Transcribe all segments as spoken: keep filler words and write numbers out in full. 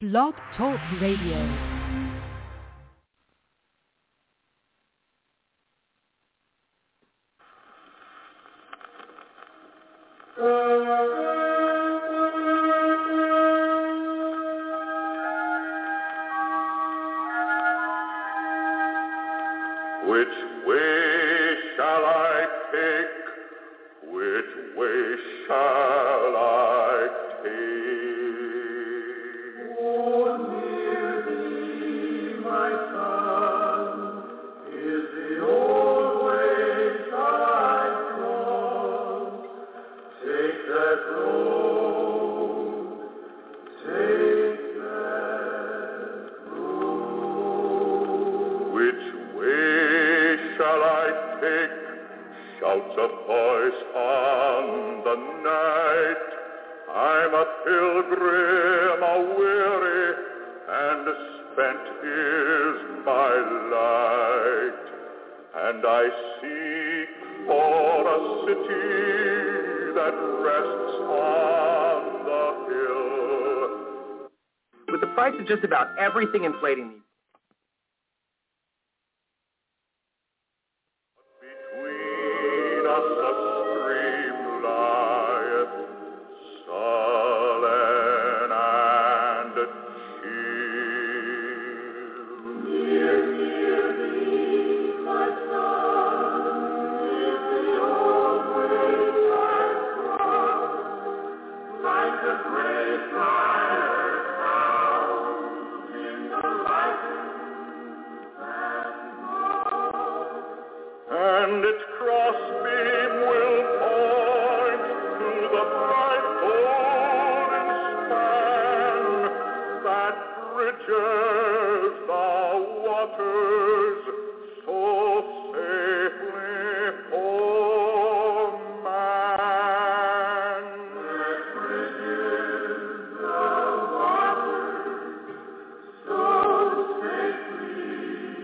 Blog Talk Radio. Which way shall I take? Which way shall I take? Oh, near thee, my son, is the old way I come. Take that road, take that road. Which way shall I take? Shouts a voice on the night. I'm a pilgrim, a weary, and spent is my light. And I seek for a city that rests on the hill. With the price of just about everything inflating these Between us a stream lieth, sullen and chill. Near, near thee, my son, is the old way I cross, like a great fire found in the lightning and its crossbeam will point to the bright golden span that bridges the waters so safely for man. That bridges the waters so safely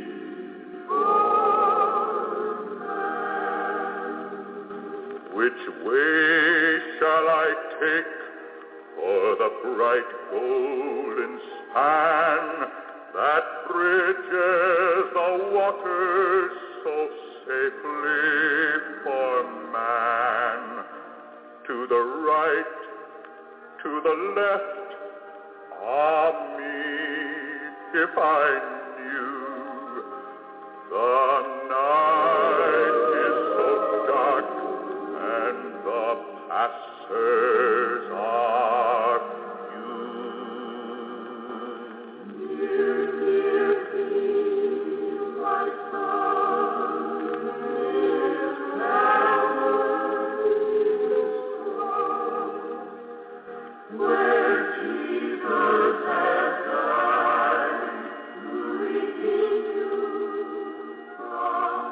Which way shall I take for the bright golden span that bridges the waters so safely for man? To the right, to the left, ah me, if I knew the night is so dark and the passers are few. Near, near thee, my son, is Calvary's cross, where Jesus has died to redeem you from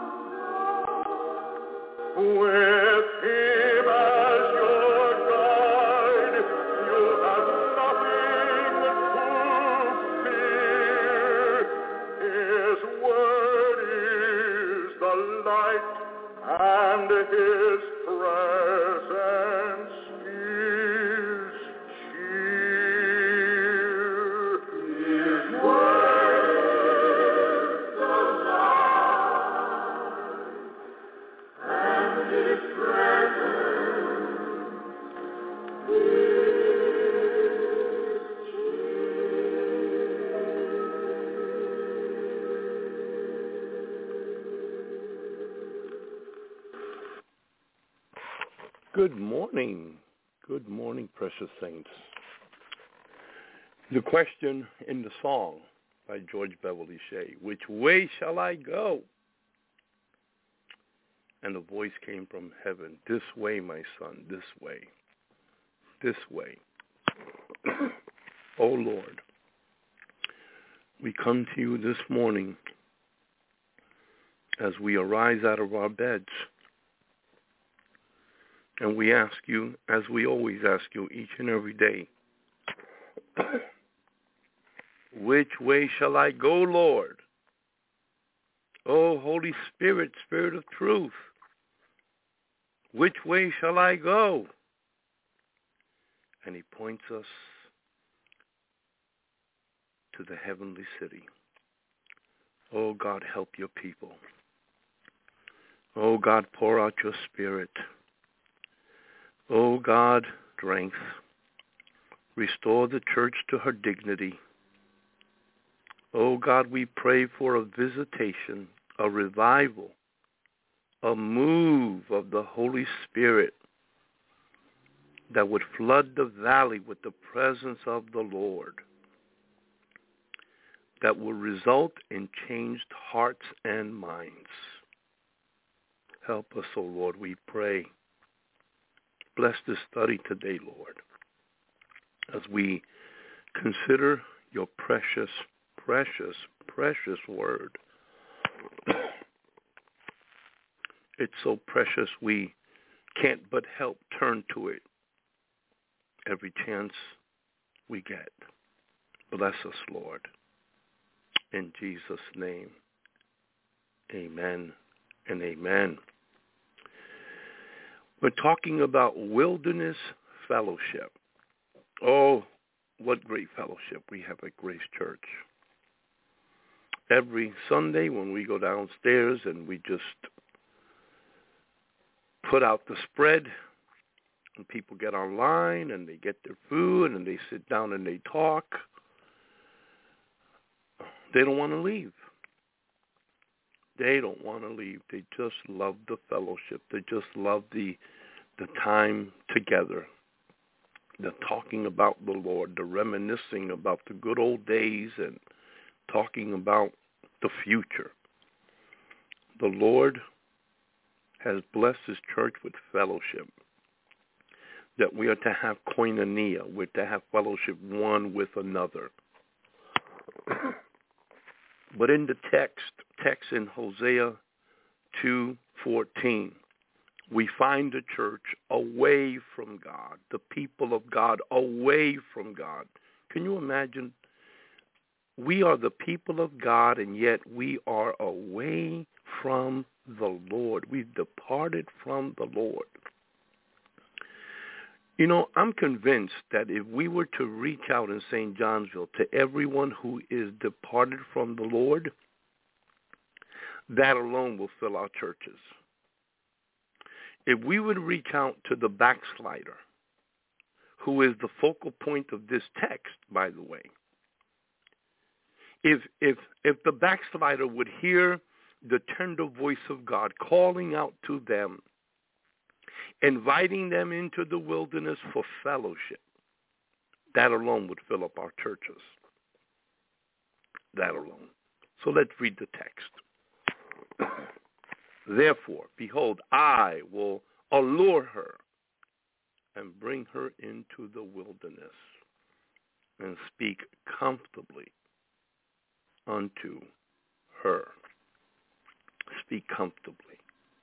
loss. With him as your guide, you have nothing to fear. His word is the light, and his presence is cheer. His word is the light, and his presence is Good morning. Good morning, precious saints. The question in the song by George Beverly Shea, which way shall I go? And the voice came from heaven, this way, my son, this way, this way. Oh, Lord, we come to you this morning as we arise out of our beds. And we ask you, as we always ask you each and every day, which way shall I go, Lord? Oh, Holy Spirit, Spirit of truth, which way shall I go? And he points us to the heavenly city. Oh, God, help your people. Oh, God, pour out your Spirit. Oh, God, strength. Restore the church to her dignity. Oh, God, we pray for a visitation, a revival, a move of the Holy Spirit that would flood the valley with the presence of the Lord, that will result in changed hearts and minds. Help us, O Lord, we pray. Bless this study today, Lord, as we consider your precious, precious, precious word. It's so precious we can't but help turn to it every chance we get. Bless us, Lord. In Jesus' name, amen and amen. We're talking about wilderness fellowship. Oh, what great fellowship we have at Grace Church. Every Sunday when we go downstairs and we just put out the spread, and people get online and they get their food and they sit down and they talk, they don't want to leave. They don't want to leave. They just love the fellowship. They just love the the time together, the talking about the Lord, the reminiscing about the good old days and talking about the future. The Lord has blessed his church with fellowship, that we are to have koinonia. We're to have fellowship one with another. But in the text, text in Hosea two fourteen, we find the church away from God, the people of God away from God. Can you imagine? We are the people of God, and yet we are away from the Lord. We've departed from the Lord. You know, I'm convinced that if we were to reach out in Saint Johnsville to everyone who is departed from the Lord, that alone will fill our churches. If we would reach out to the backslider, who is the focal point of this text, by the way, if if if the backslider would hear the tender voice of God calling out to them, inviting them into the wilderness for fellowship, that alone would fill up our churches. That alone. So let's read the text. Therefore, behold, I will allure her and bring her into the wilderness and speak comfortably unto her. Speak comfortably.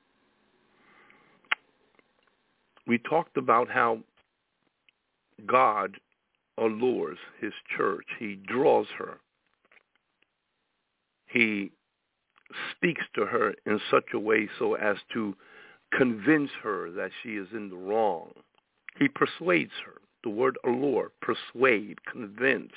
We talked about how God allures his church. He draws her. He speaks to her in such a way so as to convince her that she is in the wrong. He persuades her. The word allure, persuade, convince,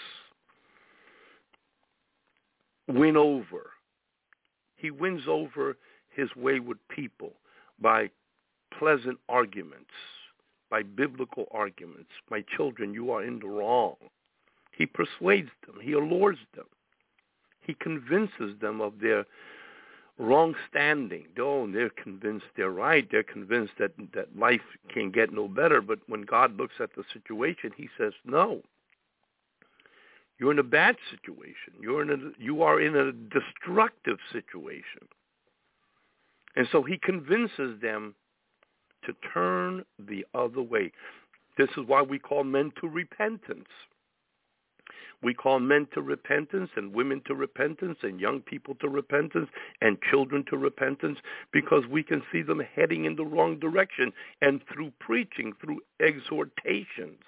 win over. He wins over his wayward people by pleasant arguments, by biblical arguments. My children, you are in the wrong. He persuades them. He allures them. He convinces them of their wrong standing. Oh, they're convinced they're right. They're convinced that, that life can get no better. But when God looks at the situation, he says, no. You're in a bad situation. You're in a, you are in a destructive situation. And so he convinces them to turn the other way. This is why we call men to repentance. We call men to repentance and women to repentance and young people to repentance and children to repentance, because we can see them heading in the wrong direction. And through preaching, through exhortations,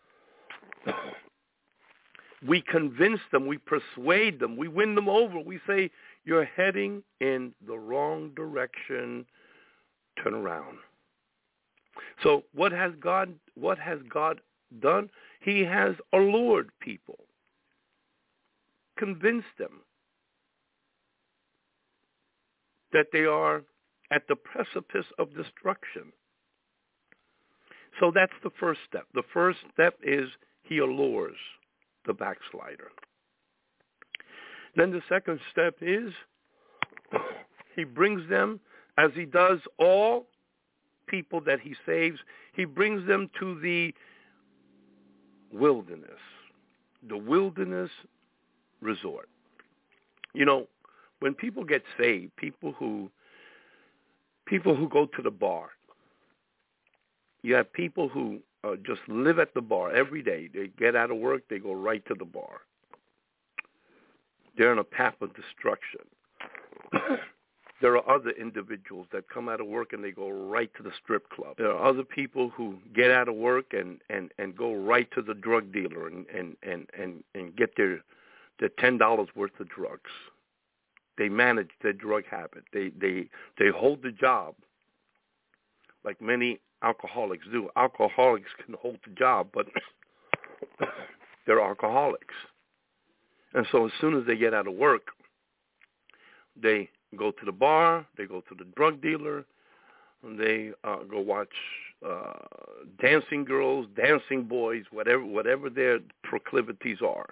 we convince them, we persuade them, we win them over. We say, you're heading in the wrong direction, turn around. So what has God, what has God done? He has allured people. convince them that they are at the precipice of destruction. So that's the first step. The first step is he allures the backslider. Then the second step is he brings them, as he does all people that he saves, he brings them to the wilderness, the wilderness resort. You know, when people get saved, people who people who go to the bar, you have people who uh, just live at the bar every day. They get out of work, they go right to the bar. They're on a path of destruction. There are other individuals that come out of work and they go right to the strip club. There are other people who get out of work and, and, and go right to the drug dealer and, and, and, and, and get their, their ten dollars worth of drugs. They manage their drug habit. They, they, they hold the job like many alcoholics do. Alcoholics can hold the job, but they're alcoholics. And so as soon as they get out of work, they go to the bar, they go to the drug dealer, and they uh, go watch uh, dancing girls, dancing boys, whatever whatever their proclivities are.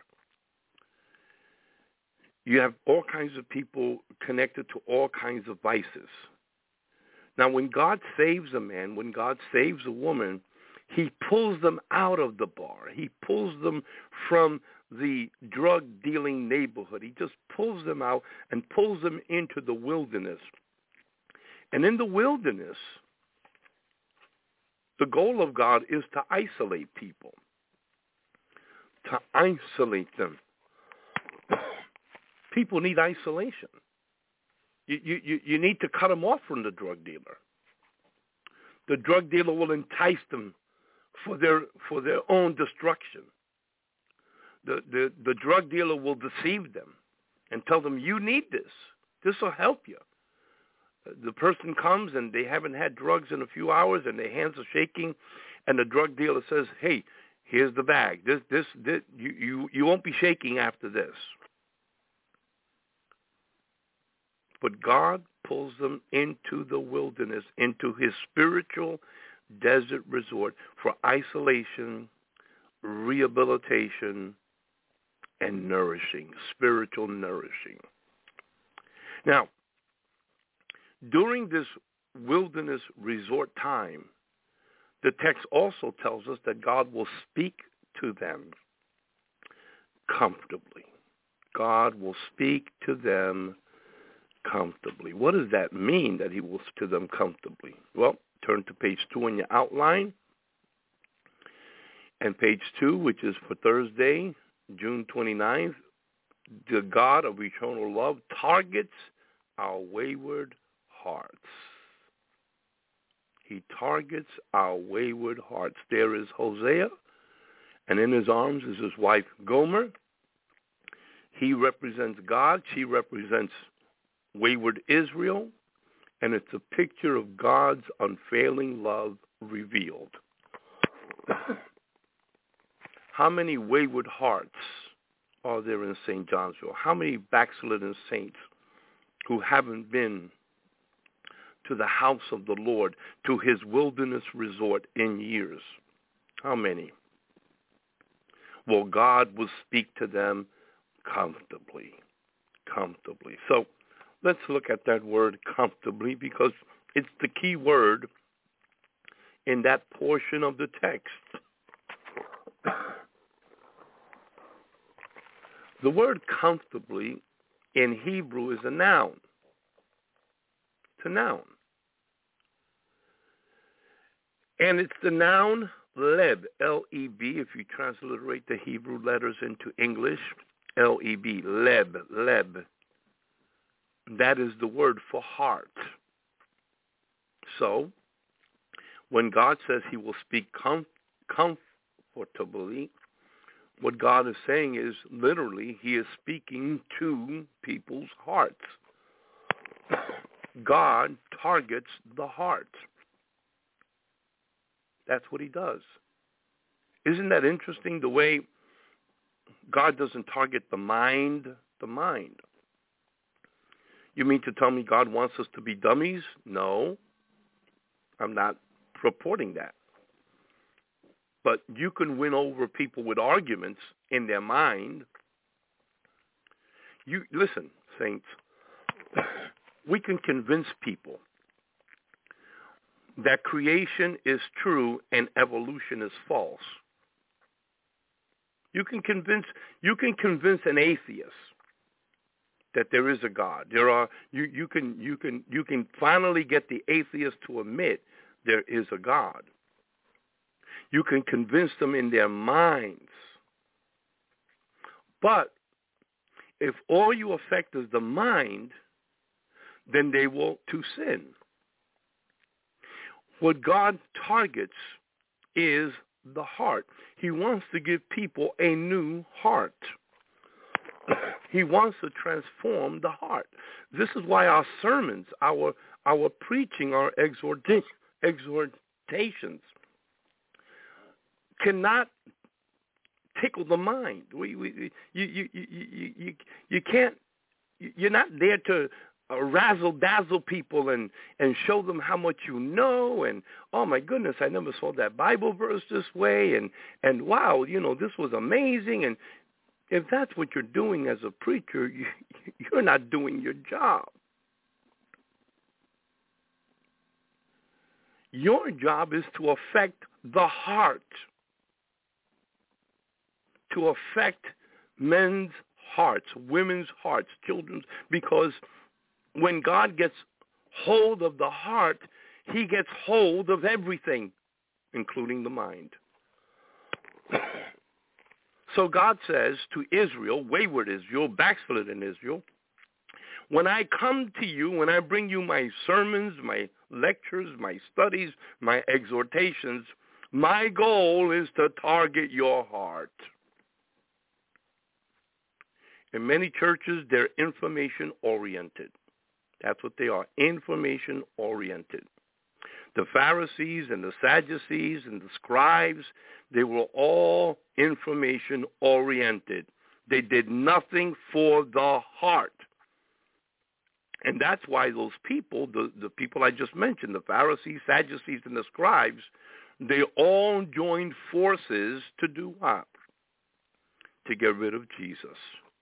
You have all kinds of people connected to all kinds of vices. Now, when God saves a man, when God saves a woman, he pulls them out of the bar. He pulls them from the drug-dealing neighborhood. He just pulls them out and pulls them into the wilderness. And in the wilderness, the goal of God is to isolate people, to isolate them. People need isolation. You, you, you need to cut them off from the drug dealer. The drug dealer will entice them for their for their own destruction. The, the, the drug dealer will deceive them and tell them, you need this. This will help you. The person comes and they haven't had drugs in a few hours and their hands are shaking, and the drug dealer says, hey, here's the bag. This, this, this you, you, you won't be shaking after this. But God pulls them into the wilderness, into his spiritual desert resort for isolation, rehabilitation, and nourishing, spiritual nourishing. Now, during this wilderness resort time, the text also tells us that God will speak to them comfortably. God will speak to them comfortably. What does that mean, that he will speak to them comfortably? Well, turn to page two in your outline. And page two, which is for Thursday, June twenty-ninth, the God of eternal love targets our wayward hearts. He targets our wayward hearts. There is Hosea, and in his arms is his wife Gomer. He represents God. She represents wayward Israel, and it's a picture of God's unfailing love revealed. How many wayward hearts are there in Saint Johnsville? How many backslidden saints who haven't been to the house of the Lord, to his wilderness resort in years? How many? Well, God will speak to them comfortably, comfortably. So let's look at that word comfortably, because it's the key word in that portion of the text. The word comfortably in Hebrew is a noun. It's a noun. And it's the noun leb, L E B, if you transliterate the Hebrew letters into English, L E B, leb, leb. That is the word for heart. So, when God says he will speak com- comfortably, what God is saying is, literally, he is speaking to people's hearts. God targets the heart. That's what he does. Isn't that interesting, the way God doesn't target the mind, the mind. You mean to tell me God wants us to be dummies? No, I'm not purporting that. But you can win over people with arguments in their mind. You listen, saints, we can convince people that creation is true and evolution is false. You can convince you can convince an atheist that there is a God. There are you, you can you can you can finally get the atheist to admit there is a God. You can convince them in their minds. But if all you affect is the mind, then they will to sin. What God targets is the heart. He wants to give people a new heart. He wants to transform the heart. This is why our sermons, our our preaching, our exhorta- exhortations cannot tickle the mind. We, we, you, you, you, you, you, you can't. You're not there to uh, razzle dazzle people and and show them how much you know. And oh my goodness, I never saw that Bible verse this way. And and wow, you know, this was amazing. And if that's what you're doing as a preacher, you, you're not doing your job. Your job is to affect the heart, to affect men's hearts, women's hearts, children's, because when God gets hold of the heart, he gets hold of everything, including the mind. So God says to Israel, wayward Israel, backslidden Israel, when I come to you, when I bring you my sermons, my lectures, my studies, my exhortations, my goal is to target your heart. In many churches, they're information-oriented. That's what they are, information-oriented. The Pharisees and the Sadducees and the scribes, they were all information-oriented. They did nothing for the heart. And that's why those people, the, the people I just mentioned, the Pharisees, Sadducees, and the scribes, they all joined forces to do what? To get rid of Jesus.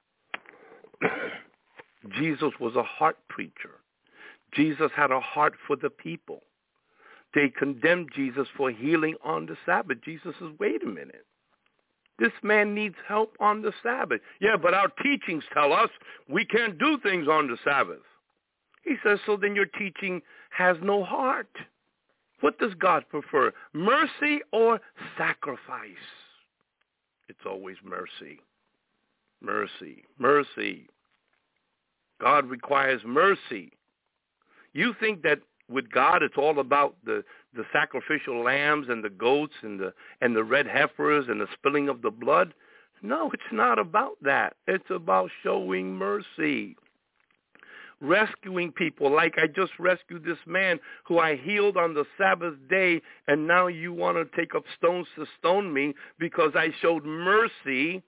Jesus was a heart preacher. Jesus had a heart for the people. They condemned Jesus for healing on the Sabbath. Jesus says, wait a minute. This man needs help on the Sabbath. Yeah, but our teachings tell us we can't do things on the Sabbath. He says, so then your teaching has no heart. What does God prefer, mercy or sacrifice? It's always mercy. Mercy, mercy. God requires mercy. You think that with God it's all about the, the sacrificial lambs and the goats and the and the red heifers and the spilling of the blood? No, it's not about that. It's about showing mercy. Rescuing people, like I just rescued this man who I healed on the Sabbath day, and now you want to take up stones to stone me because I showed mercy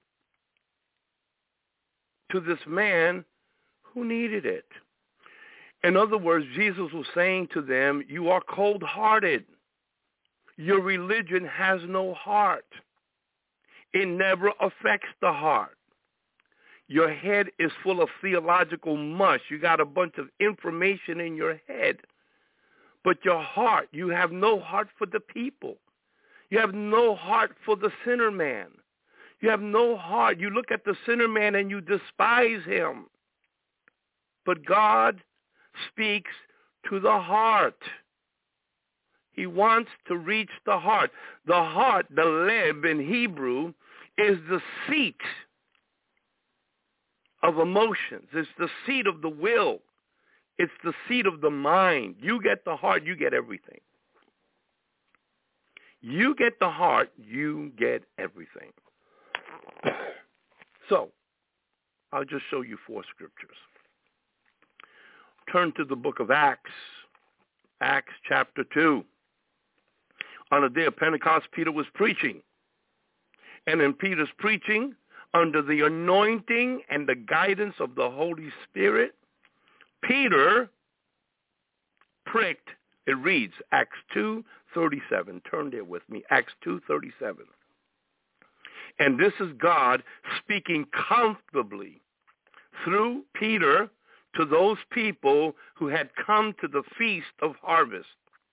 to this man who needed it. In other words, Jesus was saying to them, you are cold-hearted. Your religion has no heart. It never affects the heart. Your head is full of theological mush. You got a bunch of information in your head. But your heart, you have no heart for the people. You have no heart for the sinner man. You have no heart. You look at the sinner man and you despise him. But God speaks to the heart. He wants to reach the heart. The heart, the leb in Hebrew, is the seat of emotions. It's the seat of the will. It's the seat of the mind. You get the heart, you get everything. You get the heart, you get everything. So, I'll just show you four scriptures. Turn to the book of Acts, Acts chapter two. On the day of Pentecost, Peter was preaching. And in Peter's preaching, under the anointing and the guidance of the Holy Spirit, Peter pricked, it reads, Acts two thirty-seven. Turn there with me, Acts two thirty-seven. And this is God speaking comfortably through Peter to those people who had come to the Feast of Harvest.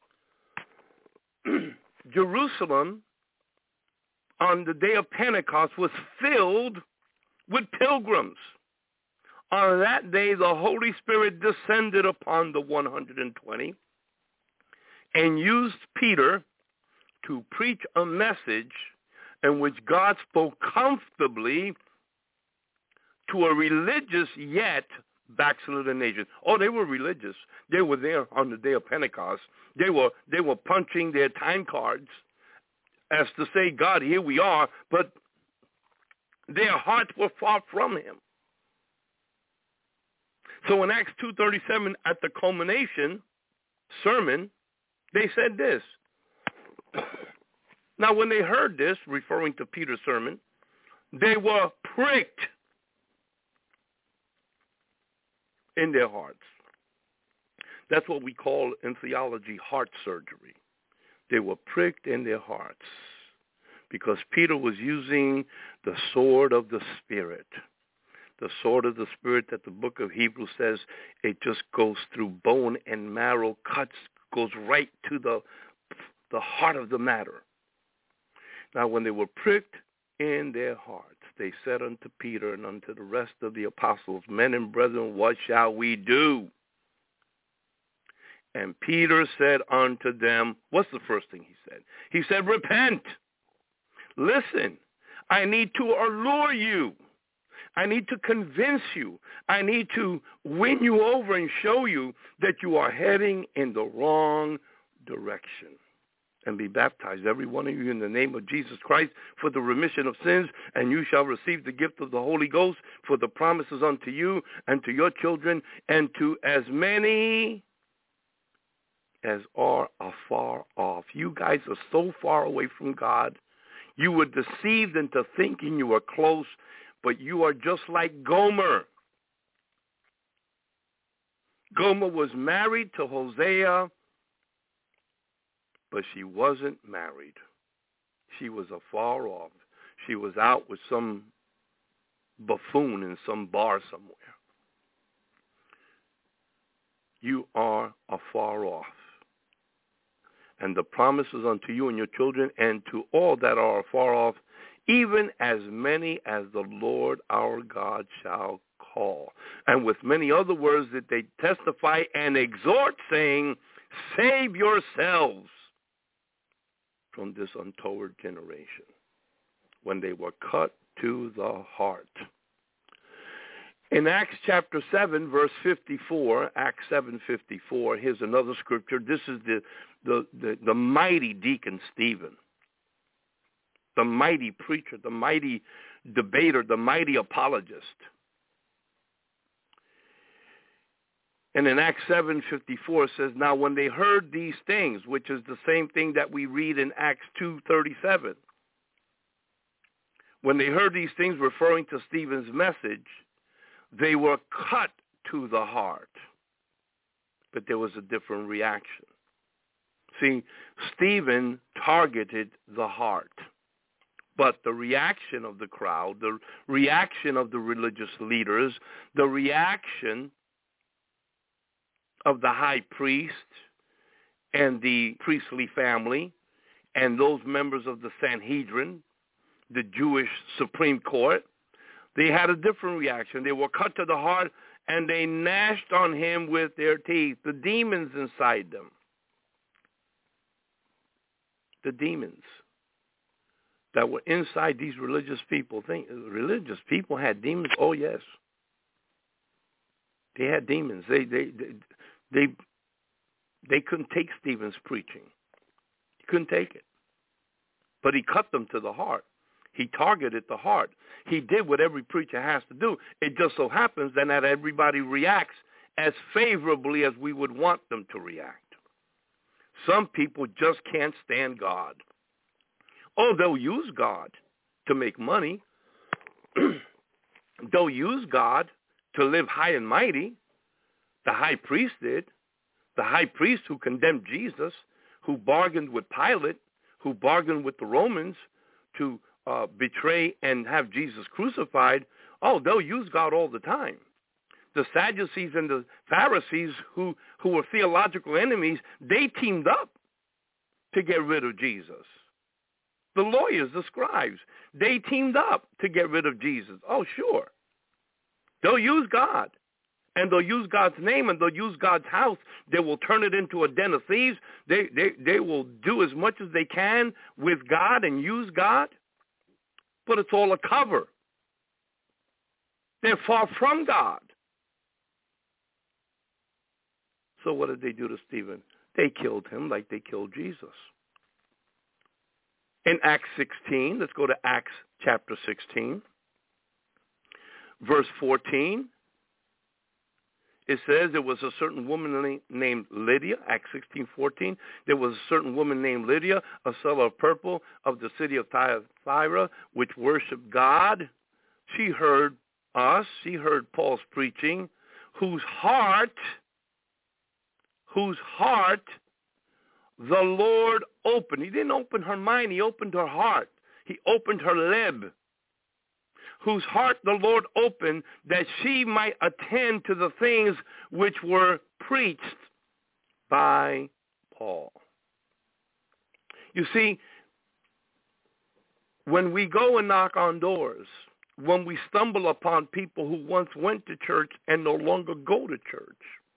Jerusalem on the day of Pentecost was filled with pilgrims. On that day, the Holy Spirit descended upon the one hundred twenty and used Peter to preach a message in which God spoke comfortably to a religious yet backslidden nation. Oh, they were religious. They were there on the day of Pentecost. They were they were punching their time cards as to say, God, here we are, but their hearts were far from him. So in Acts two thirty-seven, at the culmination sermon, they said this. Now, when they heard this, referring to Peter's sermon, they were pricked in their hearts. That's what we call in theology heart surgery. They were pricked in their hearts because Peter was using the sword of the Spirit. The sword of the Spirit that the book of Hebrews says it just goes through bone and marrow, cuts, goes right to the, the heart of the matter. Now, when they were pricked in their hearts, they said unto Peter and unto the rest of the apostles, men and brethren, what shall we do? And Peter said unto them, what's the first thing he said? He said, repent. Listen, I need to allure you. I need to convince you. I need to win you over and show you that you are heading in the wrong direction. And be baptized, every one of you, in the name of Jesus Christ for the remission of sins, and you shall receive the gift of the Holy Ghost, for the promises unto you and to your children and to as many as are afar off. You guys are so far away from God. You were deceived into thinking you were close, but you are just like Gomer. Gomer was married to Hosea, but she wasn't married. She was afar off. She was out with some buffoon in some bar somewhere. You are afar off. And the promises unto you and your children and to all that are afar off, even as many as the Lord our God shall call. And with many other words that they testify and exhort, saying, save yourselves from this untoward generation. When they were cut to the heart. In Acts chapter seven, verse fifty-four, Acts seven fifty-four, here's another scripture. This is the, the, the, the mighty deacon Stephen, the mighty preacher, the mighty debater, the mighty apologist. And in Acts seven fifty-four it says, now when they heard these things, which is the same thing that we read in Acts two thirty-seven, when they heard these things referring to Stephen's message, they were cut to the heart. But there was a different reaction. See, Stephen targeted the heart. But the reaction of the crowd, the reaction of the religious leaders, the reaction of the high priest and the priestly family and those members of the Sanhedrin, the Jewish Supreme Court, they had a different reaction. They were cut to the heart, and they gnashed on him with their teeth. The demons inside them. The demons that were inside these religious people. Think, religious people had demons? Oh, yes. They had demons. They, they, they, they, they couldn't take Stephen's preaching. He couldn't take it. But he cut them to the heart. He targeted the heart. He did what every preacher has to do. It just so happens that not everybody reacts as favorably as we would want them to react. Some people just can't stand God. Oh, they'll use God to make money. don't use God to live high and mighty. The high priest did. The high priest who condemned Jesus, who bargained with Pilate, who bargained with the Romans to uh, betray and have Jesus crucified, oh, they'll use God all the time. The Sadducees and the Pharisees, who, who were theological enemies, they teamed up to get rid of Jesus. The lawyers, the scribes, they teamed up to get rid of Jesus. Oh, sure. They'll use God, and they'll use God's name, and they'll use God's house. They will turn it into a den of thieves. They, they, they will do as much as they can with God and use God, but it's all a cover. They're far from God. So what did they do to Stephen? They killed him like they killed Jesus. In Acts sixteen, let's go to Acts chapter sixteen, verse fourteen. It says there was a certain woman named Lydia, Acts sixteen fourteen. There was a certain woman named Lydia, a seller of purple of the city of Thyatira, which worshiped God. She heard us, she heard Paul's preaching, whose heart... whose heart the Lord opened. He didn't open her mind, he opened her heart. He opened her lib. Whose heart the Lord opened, that she might attend to the things which were preached by Paul. You see, when we go and knock on doors, when we stumble upon people who once went to church and no longer go to church,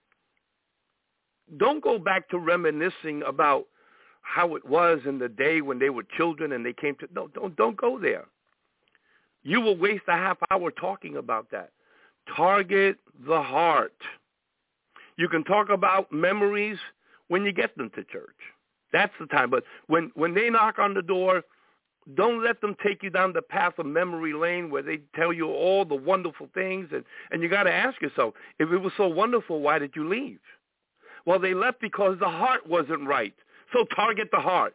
don't go back to reminiscing about how it was in the day when they were children and they came to, no, don't, don't go there. You will waste a half hour talking about that. Target the heart. You can talk about memories when you get them to church. That's the time. But when, when they knock on the door, don't let them take you down the path of memory lane where they tell you all the wonderful things. And, and you got to ask yourself, if it was so wonderful, why did you leave? Well, they left because the heart wasn't right. So target the heart.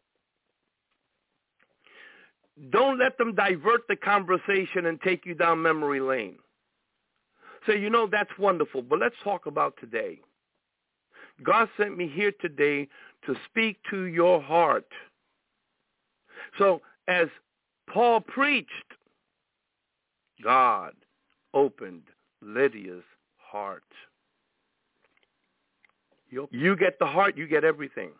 Don't let them divert the conversation and take you down memory lane. Say, you know, that's wonderful, but let's talk about today. God sent me here today to speak to your heart. So as Paul preached, God opened Lydia's heart. You get the heart, you get everything.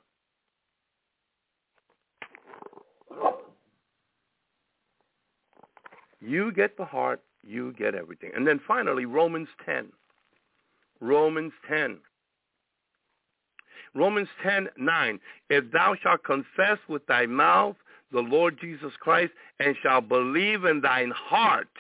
You get the heart, you get everything. And then finally, Romans ten. Romans ten. Romans ten, nine. If thou shalt confess with thy mouth the Lord Jesus Christ, and shalt believe in thine heart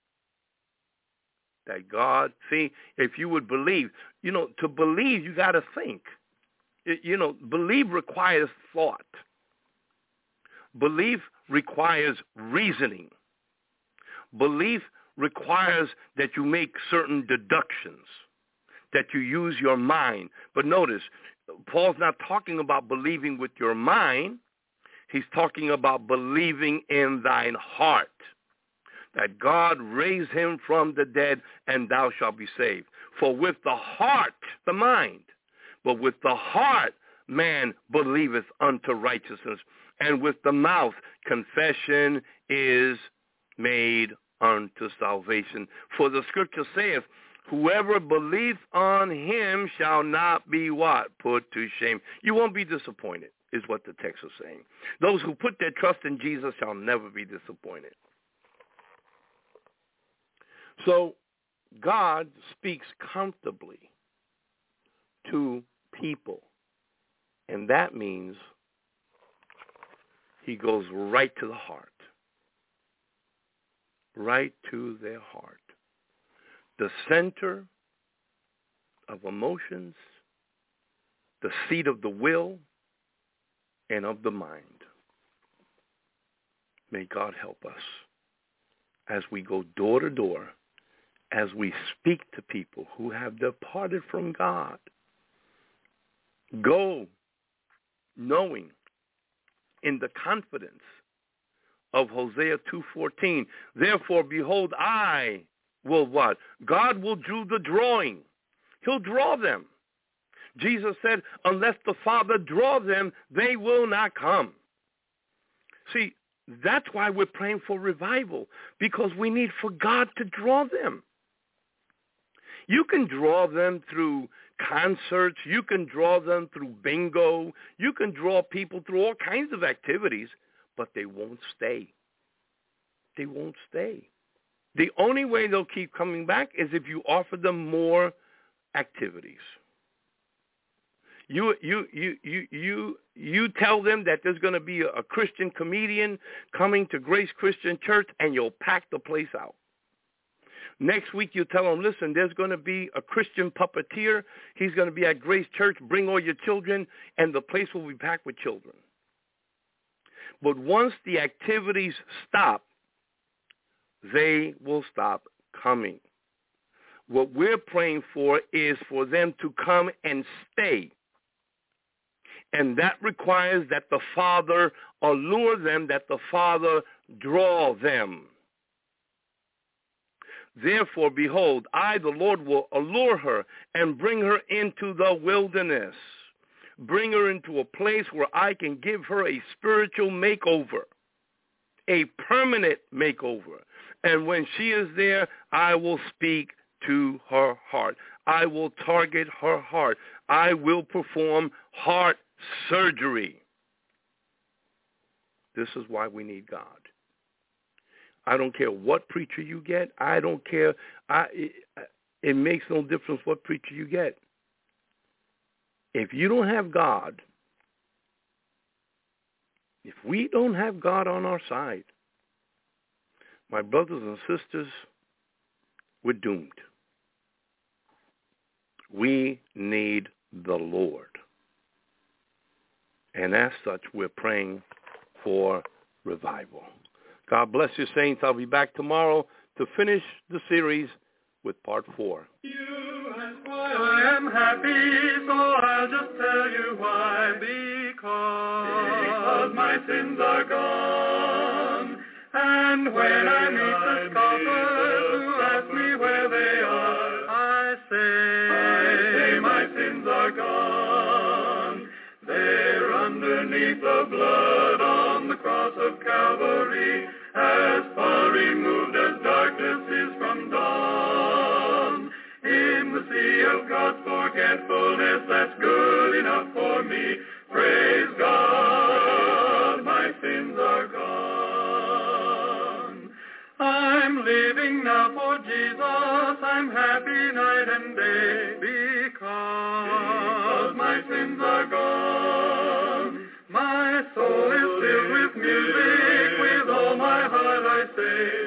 that God, see, if you would believe, you know, to believe, you got to think. It, you know, believe requires thought. Belief requires reasoning. Belief requires that you make certain deductions, that you use your mind. But notice, Paul's not talking about believing with your mind. He's talking about believing in thine heart, that God raised him from the dead, and thou shalt be saved. For with the heart, the mind, but with the heart man believeth unto righteousness, and with the mouth confession is made unto salvation. For the scripture saith, whoever believes on him shall not be what? Put to shame. You won't be disappointed, is what the text is saying. Those who put their trust in Jesus shall never be disappointed. So God speaks comfortably to people, and that means he goes right to the heart, right to their heart, the center of emotions, the seat of the will, and of the mind. May God help us as we go door to door, as we speak to people who have departed from God. Go knowing in the confidence of Hosea two fourteen. Therefore, behold, I will what? God will do the drawing. He'll draw them. Jesus said, unless the Father draw them, they will not come. See, that's why we're praying for revival, because we need for God to draw them. You can draw them through concerts. You can draw them through bingo. You can draw people through all kinds of activities, but they won't stay. They won't stay. The only way they'll keep coming back is if you offer them more activities. You you you you you you tell them that there's going to be a, a Christian comedian coming to Grace Christian Church, and you'll pack the place out. Next week you tell them, listen, there's going to be a Christian puppeteer. He's going to be at Grace Church. Bring all your children, and the place will be packed with children. But once the activities stop, they will stop coming. What we're praying for is for them to come and stay. And that requires that the Father allure them, that the Father draw them. Therefore, behold, I, the Lord, will allure her and bring her into the wilderness. Bring her into a place where I can give her a spiritual makeover, a permanent makeover. And when she is there, I will speak to her heart. I will target her heart. I will perform heart surgery. This is why we need God. I don't care what preacher you get. I don't care. I, it, it makes no difference what preacher you get. If you don't have God, if we don't have God on our side, my brothers and sisters, we're doomed. We need the Lord. And as such, we're praying for revival. God bless you, saints. I'll be back tomorrow to finish the series with part four. You ask why I am happy, so I'll just tell you why. Because, because my sins are gone. And when I meet the scoffers who ask me where they are, I say, I say my sins are gone. They're underneath the blood on the cross of Calvary, as far removed as darkness is from dawn. In the sea of God's forgetfulness, that's good enough for me. Praise God, my sins are gone. I'm living now for Jesus, I'm happy night and day, because, because my sins are gone. My soul is filled with music, with all my heart I say,